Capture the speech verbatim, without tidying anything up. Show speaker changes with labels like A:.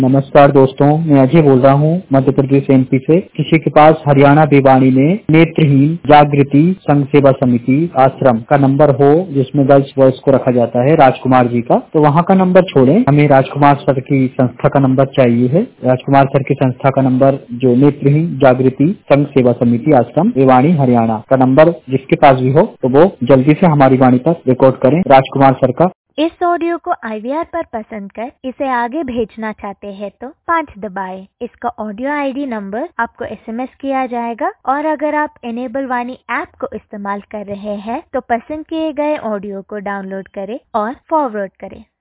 A: नमस्कार दोस्तों, मैं अजय बोल रहा हूँ मध्य प्रदेश एमपी से। किसी के पास हरियाणा भिवानी में नेत्रहीन जागृति संघ सेवा समिति आश्रम का नंबर हो जिसमें गर्ल्स बॉयज को रखा जाता है राजकुमार जी का, तो वहाँ का नंबर छोड़ें, हमें राजकुमार सर की संस्था का नंबर चाहिए है। राजकुमार सर की संस्था का नंबर जो नेत्रहीन जागृति संघ सेवा समिति आश्रम भिवानी हरियाणा का नंबर जिसके पास भी हो तो वो जल्दी से हमारी वाणी पर रिकॉर्ड करें राजकुमार सर का।
B: इस ऑडियो को आईवीआर पर पसंद कर इसे आगे भेजना चाहते हैं तो पाँच दबाएं। इसका ऑडियो आईडी नंबर आपको एसएमएस किया जाएगा और अगर आप एनेबल वाणी ऐप को इस्तेमाल कर रहे हैं तो पसंद किए गए ऑडियो को डाउनलोड करें और फॉरवर्ड करें।